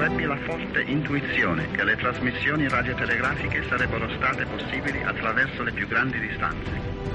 Ebbi la forte intuizione che le trasmissioni radiotelegrafiche sarebbero state possibili attraverso le più grandi distanze.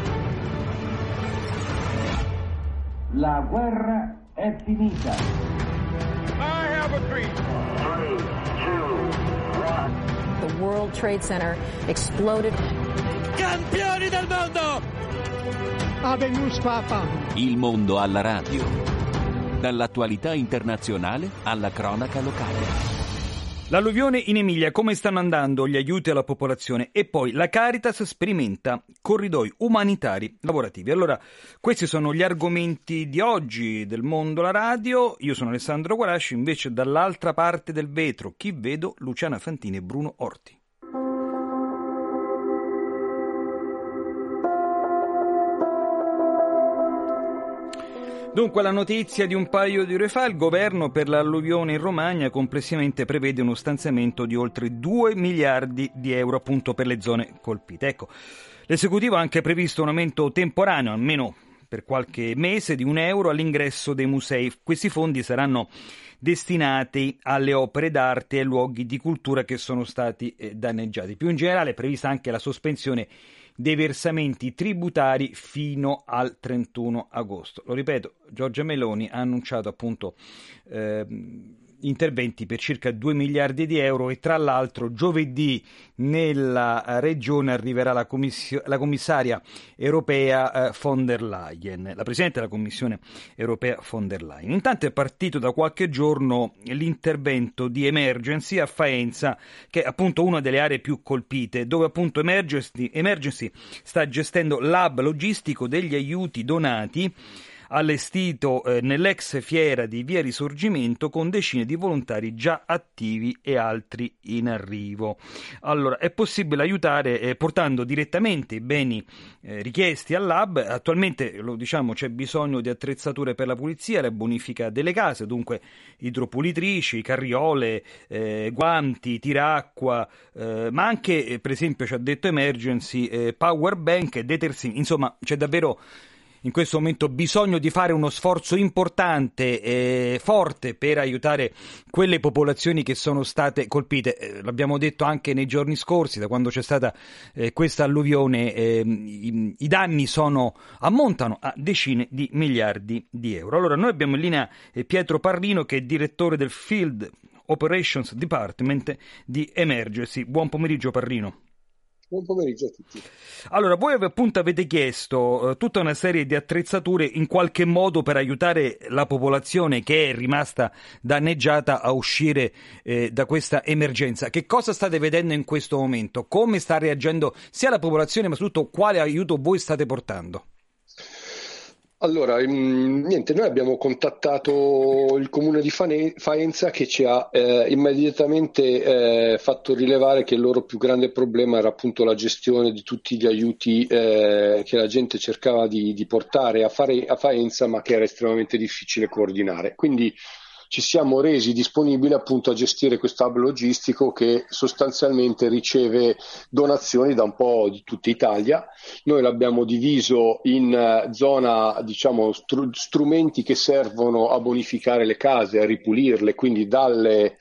La guerra è finita. I have a dream. 3, 2, 1. The World Trade Center exploded. Campioni del mondo! Habemus Papa. Il mondo alla radio. Dall'attualità internazionale alla cronaca locale. L'alluvione in Emilia, come stanno andando gli aiuti alla popolazione? E poi la Caritas sperimenta corridoi umanitari lavorativi. Allora, questi sono gli argomenti di oggi del Mondo alla Radio. Io sono Alessandro Guarasci, invece dall'altra parte del vetro, chi vedo? Luciana Fantini e Bruno Orti. Dunque, la notizia di un paio di ore fa: il governo per l'alluvione in Romagna complessivamente prevede uno stanziamento di oltre 2 miliardi di euro appunto per le zone colpite. Ecco, l'esecutivo ha anche previsto un aumento temporaneo, almeno per qualche mese, di €1 all'ingresso dei musei. Questi fondi saranno destinati alle opere d'arte e ai luoghi di cultura che sono stati danneggiati. Più in generale è prevista anche la sospensione dei versamenti tributari fino al 31 agosto. Lo ripeto, Giorgia Meloni ha annunciato appunto interventi per circa 2 miliardi di euro e tra l'altro giovedì nella regione arriverà la commissaria europea von der Leyen, la Presidente della Commissione europea von der Leyen. Intanto è partito da qualche giorno l'intervento di Emergency a Faenza, che è appunto una delle aree più colpite, dove appunto Emergency sta gestendo l'hub logistico degli aiuti donati allestito nell'ex fiera di Via Risorgimento, con decine di volontari già attivi e altri in arrivo. Allora, è possibile aiutare portando direttamente i beni richiesti all'hub. Attualmente, lo diciamo, c'è bisogno di attrezzature per la pulizia e la bonifica delle case, dunque idropulitrici, carriole, guanti, tiracqua, ma anche, per esempio, ci ha detto Emergency, power bank e detersivi. Insomma, c'è davvero in questo momento bisogno di fare uno sforzo importante e forte per aiutare quelle popolazioni che sono state colpite. L'abbiamo detto anche nei giorni scorsi, da quando c'è stata questa alluvione, i danni ammontano a decine di miliardi di euro. Allora, noi abbiamo in linea Pietro Parrino, che è direttore del Field Operations Department di Emergency. Buon pomeriggio, Parrino. Buon pomeriggio a tutti. Allora, voi appunto avete chiesto tutta una serie di attrezzature in qualche modo per aiutare la popolazione che è rimasta danneggiata a uscire da questa emergenza. Che cosa state vedendo in questo momento? Come sta reagendo sia la popolazione, ma soprattutto quale aiuto voi state portando? Allora, niente, noi abbiamo contattato il comune di Faenza, che ci ha immediatamente fatto rilevare che il loro più grande problema era appunto la gestione di tutti gli aiuti che la gente cercava di portare a Faenza, ma che era estremamente difficile coordinare. Quindi ci siamo resi disponibili appunto a gestire questo hub logistico, che sostanzialmente riceve donazioni da un po' di tutta Italia. Noi l'abbiamo diviso in zona, diciamo, strumenti che servono a bonificare le case, a ripulirle, quindi dalle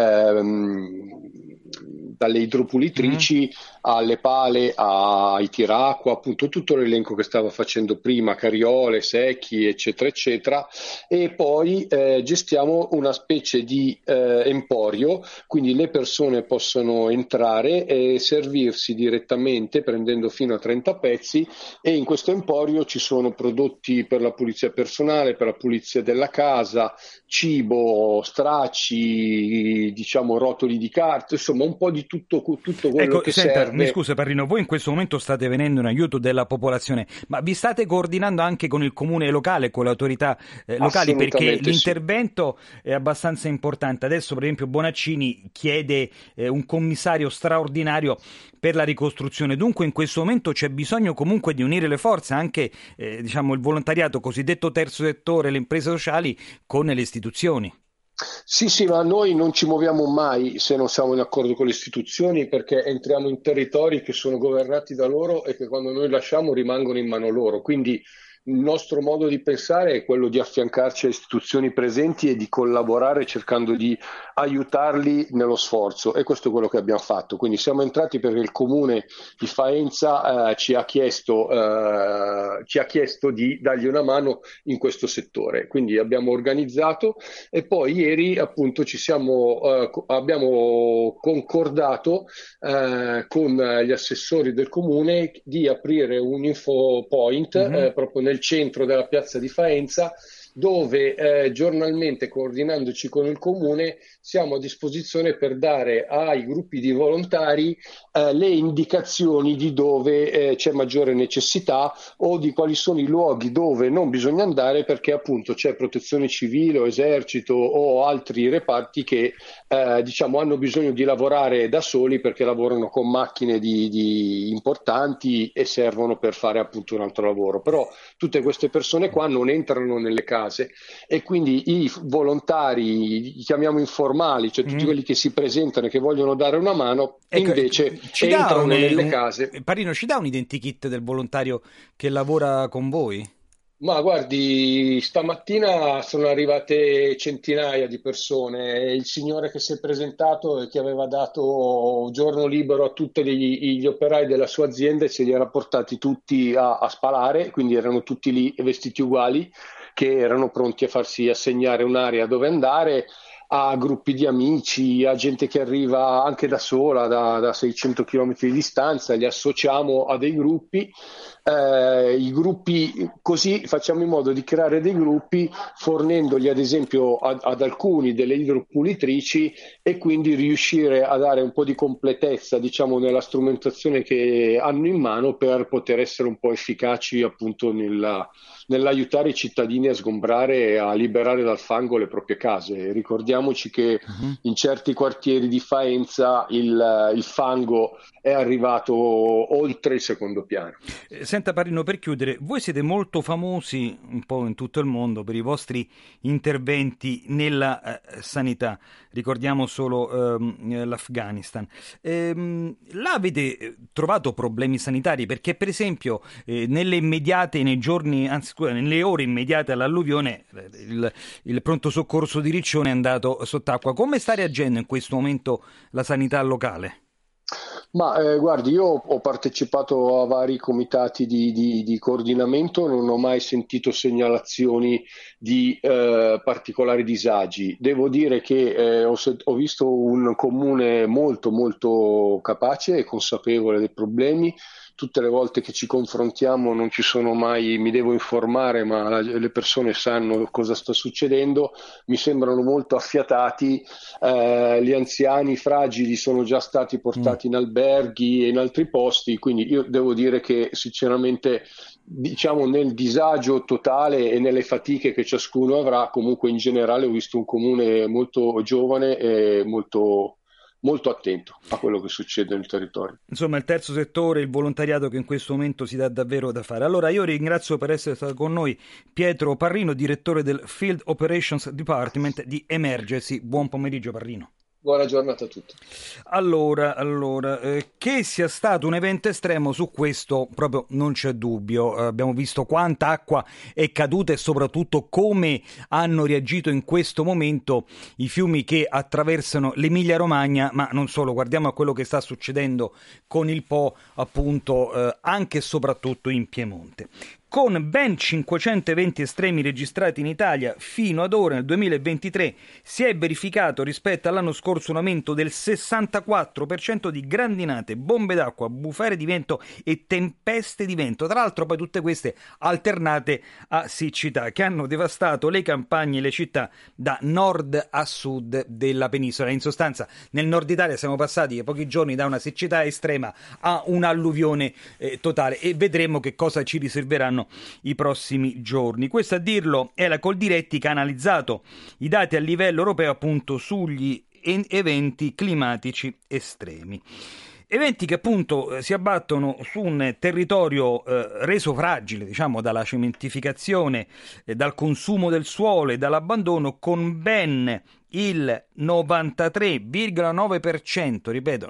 idropulitrici alle pale, ai tiracqua, appunto tutto l'elenco che stava facendo prima, carriole, secchi, eccetera, eccetera. E poi gestiamo una specie di emporio, quindi le persone possono entrare e servirsi direttamente prendendo fino a 30 pezzi, e in questo emporio ci sono prodotti per la pulizia personale, per la pulizia della casa, cibo, stracci, diciamo rotoli di carta, insomma un po' di tutto quello che serve. Mi scusa Parrino, voi in questo momento state venendo in aiuto della popolazione, ma vi state coordinando anche con il comune locale, con le autorità locali, perché l'intervento è abbastanza importante. Adesso per esempio Bonaccini chiede un commissario straordinario per la ricostruzione, dunque in questo momento c'è bisogno comunque di unire le forze, anche diciamo il volontariato, cosiddetto terzo settore, le imprese sociali con le istituzioni. Sì, ma noi non ci muoviamo mai se non siamo in accordo con le istituzioni, perché entriamo in territori che sono governati da loro e che quando noi lasciamo rimangono in mano loro, quindi il nostro modo di pensare è quello di affiancarci a istituzioni presenti e di collaborare cercando di aiutarli nello sforzo, e questo è quello che abbiamo fatto. Quindi siamo entrati perché il comune di Faenza ci ha chiesto di dargli una mano in questo settore, quindi abbiamo organizzato e poi ieri appunto abbiamo concordato con gli assessori del comune di aprire un info point proprio nel centro della piazza di Faenza, dove giornalmente, coordinandoci con il comune, siamo a disposizione per dare ai gruppi di volontari le indicazioni di dove c'è maggiore necessità o di quali sono i luoghi dove non bisogna andare, perché appunto c'è protezione civile o esercito o altri reparti che hanno bisogno di lavorare da soli perché lavorano con macchine importanti e servono per fare appunto un altro lavoro. Però tutte queste persone qua non entrano nelle case e quindi i volontari, li chiamiamo informali, cioè tutti quelli che si presentano e che vogliono dare una mano, invece entrano nelle case. Parrino, ci dà un identikit del volontario che lavora con voi? Ma guardi, stamattina sono arrivate centinaia di persone. Il signore che si è presentato e che aveva dato giorno libero a tutti gli operai della sua azienda ce li era portati tutti a spalare, quindi erano tutti lì vestiti uguali, che erano pronti a farsi assegnare un'area dove andare, a gruppi di amici, a gente che arriva anche da sola, da 600 km di distanza, li associamo a dei gruppi. I gruppi, così facciamo in modo di creare dei gruppi fornendogli ad esempio ad alcuni delle idropulitrici, e quindi riuscire a dare un po' di completezza nella strumentazione che hanno in mano per poter essere un po' efficaci appunto nell'aiutare i cittadini a sgombrare e a liberare dal fango le proprie case. Ricordiamoci che in certi quartieri di Faenza il fango è arrivato oltre il secondo piano. Senta Parrino, per chiudere, voi siete molto famosi un po' in tutto il mondo per i vostri interventi nella sanità, ricordiamo solo l'Afghanistan. Là avete trovato problemi sanitari? Perché per esempio nelle ore immediate all'alluvione il pronto soccorso di Riccione è andato sott'acqua. Come sta reagendo in questo momento la sanità locale? Ma guardi, io ho partecipato a vari comitati di coordinamento, non ho mai sentito segnalazioni di particolari disagi. Devo dire che ho visto un comune molto molto capace e consapevole dei problemi. Tutte le volte che ci confrontiamo non ci sono mai, mi devo informare, ma le persone sanno cosa sta succedendo, mi sembrano molto affiatati, gli anziani fragili sono già stati portati in alberghi e in altri posti, quindi io devo dire che sinceramente nel disagio totale e nelle fatiche che ciascuno avrà, comunque in generale ho visto un comune molto giovane e molto attento a quello che succede nel territorio. Insomma, il terzo settore, il volontariato che in questo momento si dà davvero da fare. Allora io ringrazio per essere stato con noi Pietro Parrino, direttore del Field Operations Department di Emergency. Buon pomeriggio Parrino. Buona giornata a tutti. Allora, che sia stato un evento estremo, su questo proprio non c'è dubbio. Abbiamo visto quanta acqua è caduta e soprattutto come hanno reagito in questo momento i fiumi che attraversano l'Emilia-Romagna, ma non solo. Guardiamo a quello che sta succedendo con il Po, appunto, anche e soprattutto in Piemonte. Con ben 500 eventi estremi registrati in Italia fino ad ora nel 2023 si è verificato rispetto all'anno scorso un aumento del 64% di grandinate, bombe d'acqua, bufere di vento e tempeste di vento. Tra l'altro poi tutte queste alternate a siccità che hanno devastato le campagne e le città da nord a sud della penisola. In sostanza nel nord Italia siamo passati pochi giorni da una siccità estrema a un'alluvione totale, e vedremo che cosa ci riserveranno i prossimi giorni. Questo, a dirlo, è la Coldiretti, che ha analizzato i dati a livello europeo appunto sugli eventi climatici estremi. Eventi che appunto si abbattono su un territorio reso fragile, diciamo, dalla cementificazione, dal consumo del suolo e dall'abbandono, con ben il 93,9%, ripeto,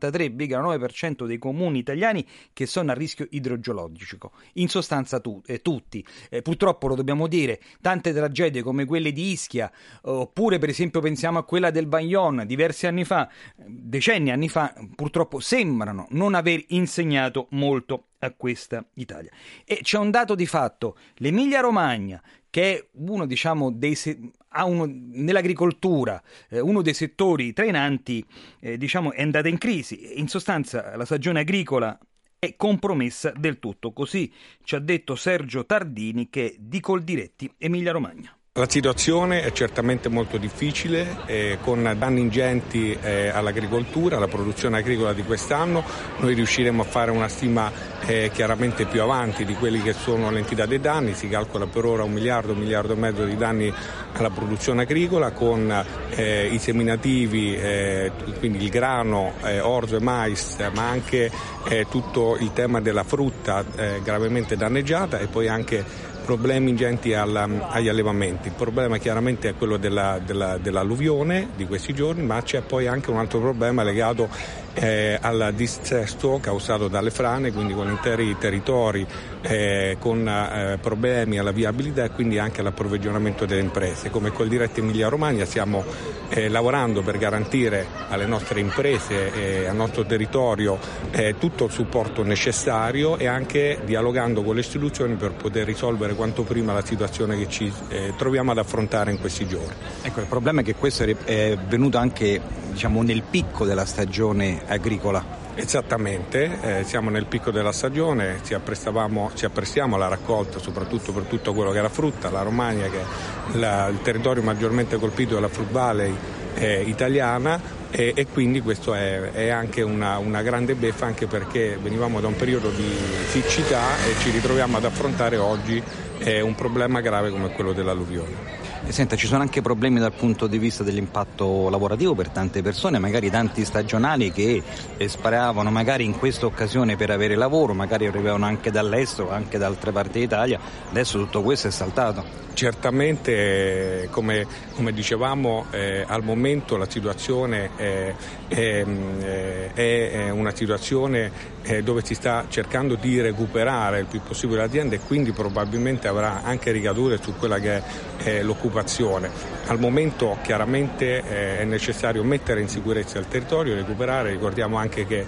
93,9% dei comuni italiani che sono a rischio idrogeologico, in sostanza tutti. Purtroppo lo dobbiamo dire, tante tragedie come quelle di Ischia, oppure per esempio pensiamo a quella del Vajont diversi anni fa, decenni anni fa, purtroppo sembrano non aver insegnato molto a questa Italia. E c'è un dato di fatto: l'Emilia Romagna, che è uno, diciamo, nell'agricoltura, uno dei settori trainanti, diciamo, è andata in crisi. In sostanza la stagione agricola è compromessa del tutto, così ci ha detto Sergio Tardini, che è di Coldiretti, Emilia Romagna. La situazione è certamente molto difficile, con danni ingenti all'agricoltura, alla produzione agricola di quest'anno. Noi riusciremo a fare una stima chiaramente più avanti di quelli che sono l'entità dei danni. Si calcola per ora 1 miliardo e mezzo di danni alla produzione agricola, con i seminativi, quindi il grano, orzo e mais, ma anche tutto il tema della frutta gravemente danneggiata, e poi anche problemi ingenti agli allevamenti. Il problema chiaramente è quello dell'alluvione di questi giorni, ma c'è poi anche un altro problema legato al dissesto causato dalle frane, quindi con interi territori con problemi alla viabilità e quindi anche all'approvvigionamento delle imprese. Come Coldiretti Emilia Romagna stiamo lavorando per garantire alle nostre imprese e al nostro territorio tutto il supporto necessario, e anche dialogando con le istituzioni per poter risolvere quanto prima la situazione che ci troviamo ad affrontare in questi giorni. Ecco, il problema è che questo è venuto anche, diciamo, nel picco della stagione agricola. Esattamente, siamo nel picco della stagione, ci apprestiamo alla raccolta, soprattutto per tutto quello che è la frutta. La Romagna, che è il territorio maggiormente colpito dalla Fruit Valley italiana, e quindi questo è anche una grande beffa, anche perché venivamo da un periodo di siccità e ci ritroviamo ad affrontare oggi un problema grave come quello dell'alluvione. Senta, ci sono anche problemi dal punto di vista dell'impatto lavorativo per tante persone, magari tanti stagionali che sparavano magari in questa occasione per avere lavoro, magari arrivavano anche dall'estero, anche da altre parti d'Italia. Adesso tutto questo è saltato. Certamente, come dicevamo, al momento la situazione è una situazione dove si sta cercando di recuperare il più possibile l'azienda, e quindi probabilmente avrà anche ricadute su quella che è l'occupazione. Al momento chiaramente è necessario mettere in sicurezza il territorio, recuperare. Ricordiamo anche che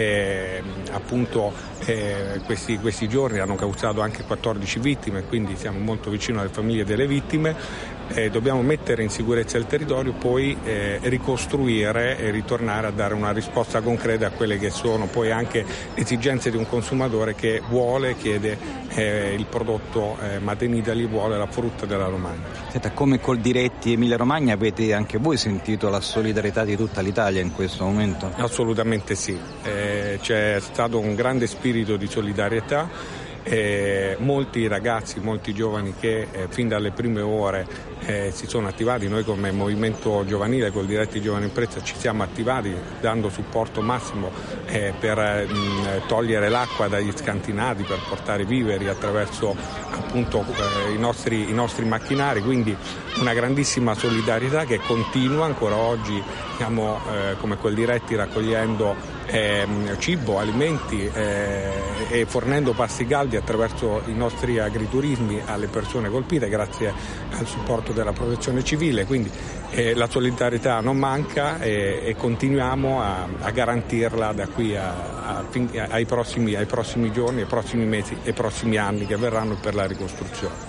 questi giorni hanno causato anche 14 vittime, quindi siamo molto vicini alle famiglie delle vittime. Dobbiamo mettere in sicurezza il territorio, poi ricostruire e ritornare a dare una risposta concreta a quelle che sono poi anche le esigenze di un consumatore che chiede il prodotto Made in Italy, vuole la frutta della Romagna. Senta, come Coldiretti Emilia Romagna avete anche voi sentito la solidarietà di tutta l'Italia in questo momento? Assolutamente sì, c'è stato un grande spirito di solidarietà. Molti ragazzi, molti giovani che fin dalle prime ore si sono attivati. Noi come movimento giovanile Coldiretti Giovani Impresa ci siamo attivati dando supporto massimo per togliere l'acqua dagli scantinati, per portare viveri attraverso appunto i nostri macchinari, quindi una grandissima solidarietà che continua ancora oggi. Stiamo come Coldiretti raccogliendo cibo, alimenti e fornendo pasti caldi attraverso i nostri agriturismi alle persone colpite grazie al supporto della protezione civile, quindi la solidarietà non manca e continuiamo a garantirla da qui ai prossimi giorni, ai prossimi mesi e ai prossimi anni che verranno per la ricostruzione.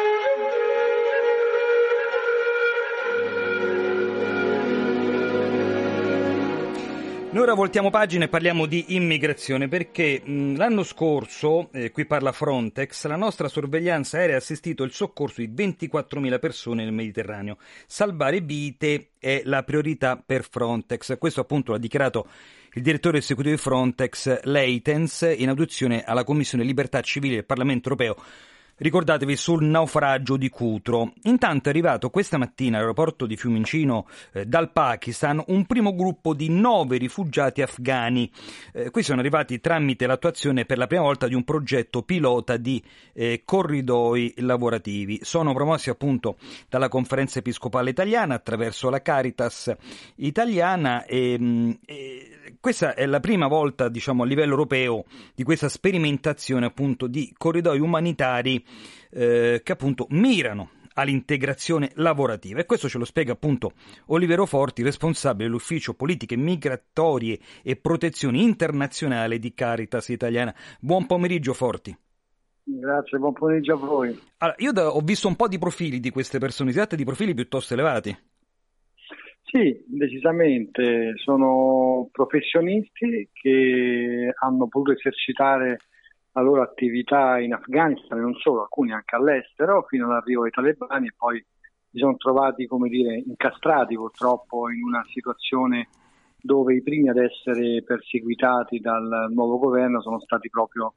Noi ora voltiamo pagina e parliamo di immigrazione, perché l'anno scorso, qui parla Frontex, la nostra sorveglianza aerea ha assistito il soccorso di 24.000 persone nel Mediterraneo. Salvare vite è la priorità per Frontex. Questo appunto l'ha dichiarato il direttore esecutivo di Frontex, Leitens, in audizione alla Commissione Libertà Civile del Parlamento Europeo. ricordatevi, sul naufragio di Cutro. Intanto è arrivato questa mattina all'aeroporto di Fiumicino dal Pakistan un primo gruppo di 9 rifugiati afghani. Qui sono arrivati tramite l'attuazione per la prima volta di un progetto pilota di corridoi lavorativi. Sono promossi appunto dalla Conferenza Episcopale Italiana attraverso la Caritas italiana e questa è la prima volta, diciamo, a livello europeo di questa sperimentazione appunto di corridoi umanitari che appunto mirano all'integrazione lavorativa, e questo ce lo spiega appunto Oliviero Forti, responsabile dell'ufficio politiche migratorie e protezione internazionale di Caritas Italiana. Buon pomeriggio Forti. Grazie, buon pomeriggio a voi. Allora, io ho visto un po' di profili di queste persone, si tratta di profili piuttosto elevati. Sì, decisamente, sono professionisti che hanno potuto esercitare la loro attività in Afghanistan e non solo, alcuni anche all'estero, fino all'arrivo dei talebani, e poi si sono trovati, come dire, incastrati purtroppo in una situazione dove i primi ad essere perseguitati dal nuovo governo sono stati proprio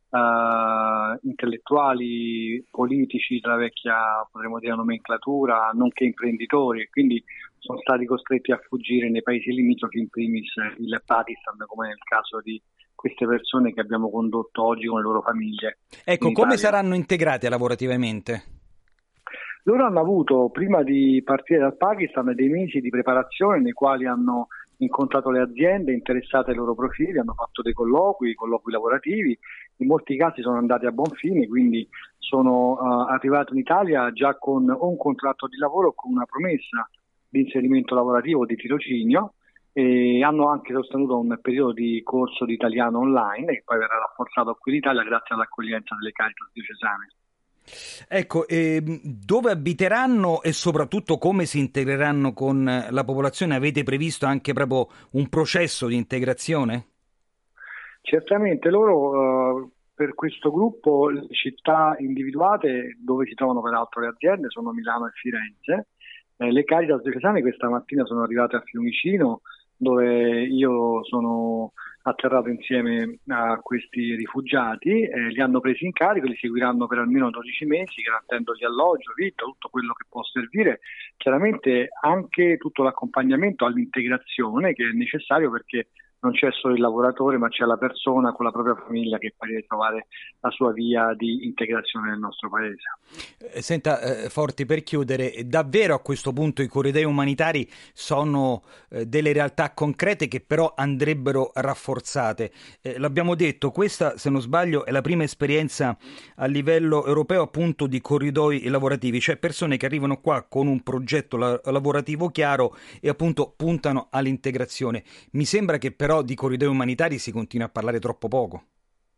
intellettuali, politici della vecchia, potremmo dire, nomenclatura, nonché imprenditori, e quindi sono stati costretti a fuggire nei paesi limitrofi, in primis il Pakistan, come nel caso di queste persone che abbiamo condotto oggi con le loro famiglie. Ecco, come saranno integrate lavorativamente? Loro hanno avuto, prima di partire dal Pakistan, dei mesi di preparazione nei quali hanno incontrato le aziende interessate ai loro profili, hanno fatto dei colloqui lavorativi, in molti casi sono andati a buon fine, quindi sono arrivati in Italia già con o un contratto di lavoro o con una promessa di inserimento lavorativo, di tirocinio, e hanno anche sostenuto un periodo di corso di italiano online che poi verrà rafforzato qui in Italia grazie all'accoglienza delle Caritas diocesane. Ecco, dove abiteranno e soprattutto come si integreranno con la popolazione? Avete previsto anche proprio un processo di integrazione? Certamente, loro per questo gruppo le città individuate dove si trovano peraltro le aziende sono Milano e Firenze. Le Caritas diocesane questa mattina sono arrivate a Fiumicino, dove io sono atterrato insieme a questi rifugiati, li hanno presi in carico, li seguiranno per almeno 12 mesi, garantendogli alloggio, vitto, tutto quello che può servire, chiaramente anche tutto l'accompagnamento all'integrazione che è necessario, perché non c'è solo il lavoratore, ma c'è la persona con la propria famiglia che poi deve trovare la sua via di integrazione nel nostro paese. Senta, Forti, per chiudere, davvero a questo punto i corridoi umanitari sono delle realtà concrete che però andrebbero rafforzate. L'abbiamo detto, questa, se non sbaglio, è la prima esperienza a livello europeo appunto di corridoi lavorativi, cioè persone che arrivano qua con un progetto lavorativo chiaro e appunto puntano all'integrazione. Mi sembra che però di corridoi umanitari si continua a parlare troppo poco.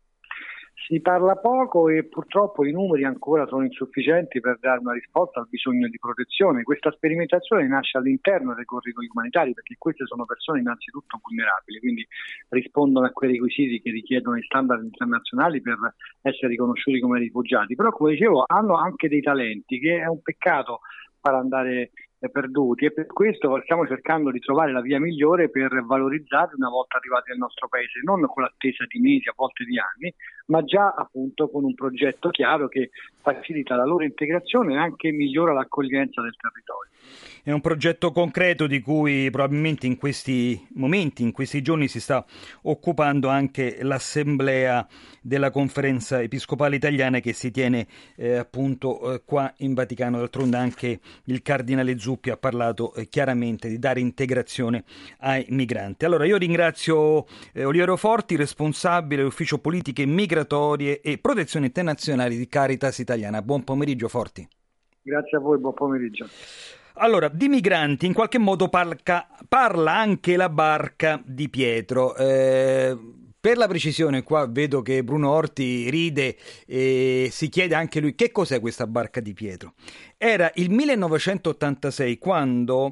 Si parla poco e purtroppo i numeri ancora sono insufficienti per dare una risposta al bisogno di protezione. Questa sperimentazione nasce all'interno dei corridoi umanitari perché queste sono persone innanzitutto vulnerabili, quindi rispondono a quei requisiti che richiedono i standard internazionali per essere riconosciuti come rifugiati. Però, come dicevo, hanno anche dei talenti che è un peccato far andare perduti, e per questo stiamo cercando di trovare la via migliore per valorizzarli una volta arrivati nel nostro paese, non con l'attesa di mesi, a volte di anni, ma già appunto con un progetto chiaro che facilita la loro integrazione e anche migliora l'accoglienza del territorio. È un progetto concreto di cui probabilmente in questi momenti, in questi giorni si sta occupando anche l'assemblea della Conferenza Episcopale Italiana che si tiene appunto qua in Vaticano. D'altronde anche il Cardinale Zuppi ha parlato chiaramente di dare integrazione ai migranti. Allora io ringrazio Oliviero Forti, responsabile dell'Ufficio Politiche Migratorie e Protezione Internazionale di Caritas Italiana. Buon pomeriggio Forti. Grazie a voi, buon pomeriggio. Allora, di migranti in qualche modo parla anche la barca di Pietro. Per la precisione, qua vedo che Bruno Orti ride e si chiede anche lui che cos'è questa barca di Pietro. Era il 1986 quando,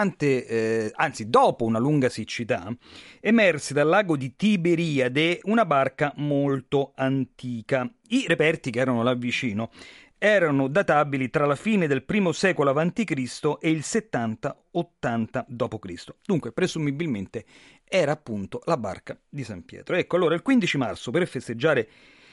dopo una lunga siccità, emerse dal lago di Tiberiade una barca molto antica. I reperti che erano là vicino erano databili tra la fine del I secolo a.C. e il 70-80 d.C. Dunque, presumibilmente, era appunto la barca di San Pietro. Ecco, allora, il 15 marzo, per festeggiare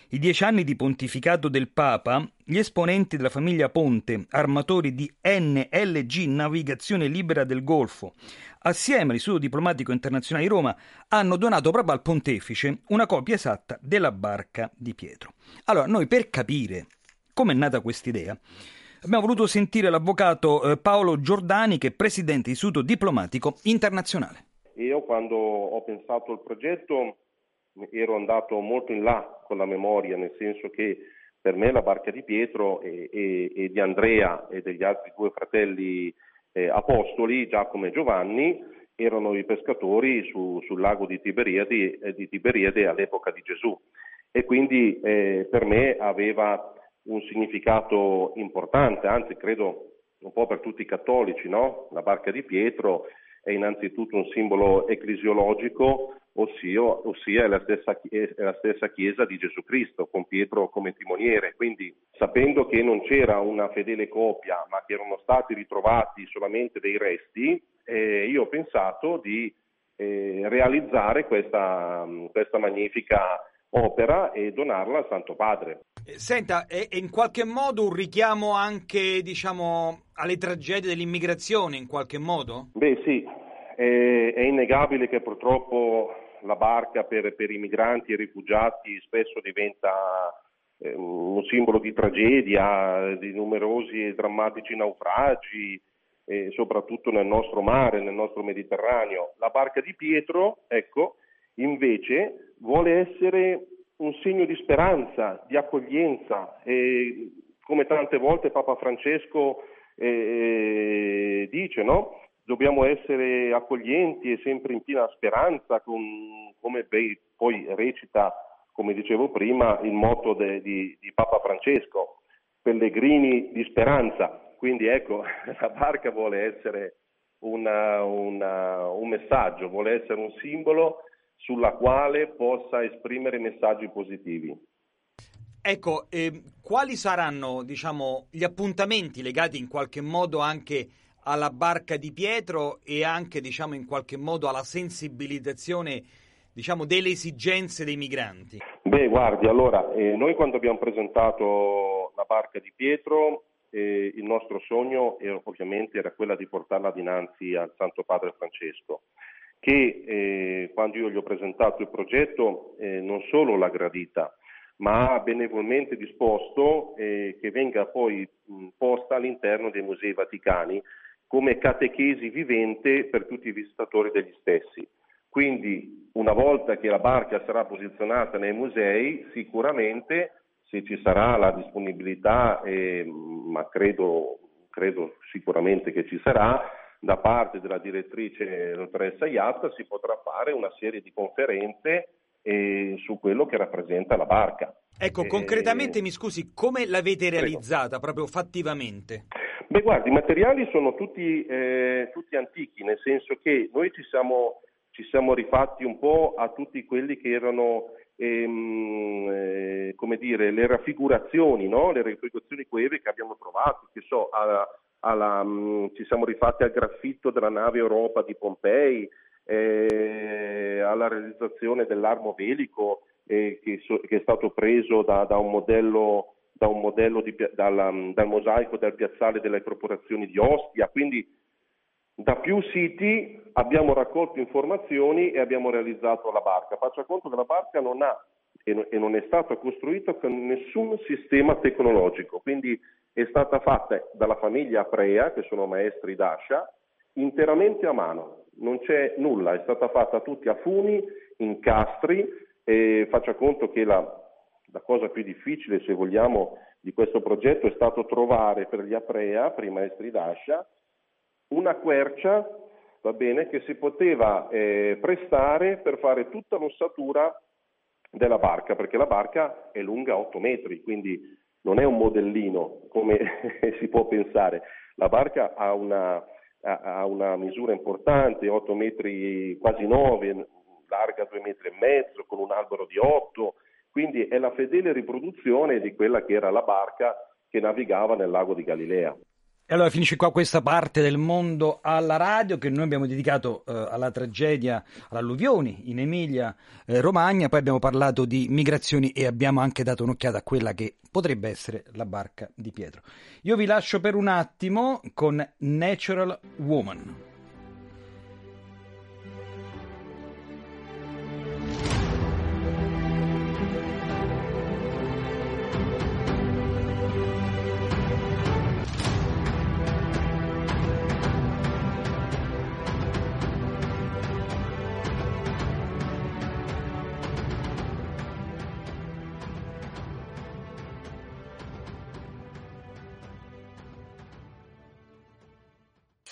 i 10 anni di pontificato del Papa, gli esponenti della famiglia Ponte, armatori di NLG Navigazione Libera del Golfo, assieme all'Istituto Diplomatico Internazionale di Roma, hanno donato proprio al pontefice una copia esatta della barca di Pietro. Allora, noi per capire come è nata quest'idea, abbiamo voluto sentire l'avvocato Paolo Giordani, che è presidente dell'Istituto Diplomatico Internazionale. Io quando ho pensato al progetto ero andato molto in là con la memoria, nel senso che per me la barca di Pietro e di Andrea e degli altri 2 fratelli apostoli, Giacomo e Giovanni, erano i pescatori sul lago di Tiberiade all'epoca di Gesù, e quindi per me aveva un significato importante, anzi credo un po' per tutti i cattolici, no? La barca di Pietro è innanzitutto un simbolo ecclesiologico, ossia è la stessa Chiesa di Gesù Cristo, con Pietro come timoniere. Quindi, sapendo che non c'era una fedele copia, ma che erano stati ritrovati solamente dei resti, io ho pensato di realizzare questa magnifica opera e donarla al Santo Padre. Senta, è in qualche modo un richiamo anche, alle tragedie dell'immigrazione, in qualche modo? Beh sì, è innegabile che purtroppo la barca per i migranti e rifugiati spesso diventa un simbolo di tragedia, di numerosi e drammatici naufragi, soprattutto nel nostro mare, nel nostro Mediterraneo. La barca di Pietro, invece, vuole essere un segno di speranza, di accoglienza, e come tante volte Papa Francesco dice, no? Dobbiamo essere accoglienti e sempre in piena speranza, come poi recita, come dicevo prima, il motto di Papa Francesco, pellegrini di speranza. Quindi la barca vuole essere un messaggio, vuole essere un simbolo sulla quale possa esprimere messaggi positivi. Quali saranno, gli appuntamenti legati in qualche modo anche alla barca di Pietro e anche, in qualche modo alla sensibilizzazione, delle esigenze dei migranti? Beh, guardi, allora, noi quando abbiamo presentato la barca di Pietro, il nostro sogno ovviamente era quella di portarla dinanzi al Santo Padre Francesco, che quando io gli ho presentato il progetto non solo l'ha gradita, ma ha benevolmente disposto che venga poi posta all'interno dei Musei Vaticani come catechesi vivente per tutti i visitatori degli stessi. Quindi una volta che la barca sarà posizionata nei musei, sicuramente, se ci sarà la disponibilità, ma credo sicuramente che ci sarà, da parte della direttrice dottoressa Iatta, si potrà fare una serie di conferenze su quello che rappresenta la barca. Concretamente, mi scusi, come l'avete realizzata, proprio fattivamente? Beh, guardi, i materiali sono tutti antichi, nel senso che noi ci siamo rifatti un po' a tutti quelli che erano le raffigurazioni, no? Le raffigurazioni coeve che abbiamo trovato, ci siamo rifatti al graffitto della nave Europa di Pompei, alla realizzazione dell'armo velico che è stato preso da un modello dal mosaico del piazzale delle corporazioni di Ostia. Quindi da più siti abbiamo raccolto informazioni e abbiamo realizzato la barca. Faccia conto che la barca non ha e non è stata costruita con nessun sistema tecnologico, quindi è stata fatta dalla famiglia Aprea, che sono maestri d'ascia, interamente a mano, non c'è nulla, è stata fatta tutti a funi, incastri, e faccia conto che la cosa più difficile, se vogliamo, di questo progetto è stato trovare per gli Aprea, per i maestri d'ascia, una quercia, va bene, che si poteva prestare per fare tutta l'ossatura della barca, perché la barca è lunga 8 metri, quindi non è un modellino come si può pensare. La barca ha una misura importante, 8 metri, quasi 9, larga 2 metri e mezzo, con un albero di 8, quindi è la fedele riproduzione di quella che era la barca che navigava nel lago di Galilea. E allora finisce qua questa parte del mondo alla radio che noi abbiamo dedicato alla tragedia, alle alluvioni in Emilia Romagna, poi abbiamo parlato di migrazioni e abbiamo anche dato un'occhiata a quella che potrebbe essere la barca di Pietro. Io vi lascio per un attimo con Natural Woman.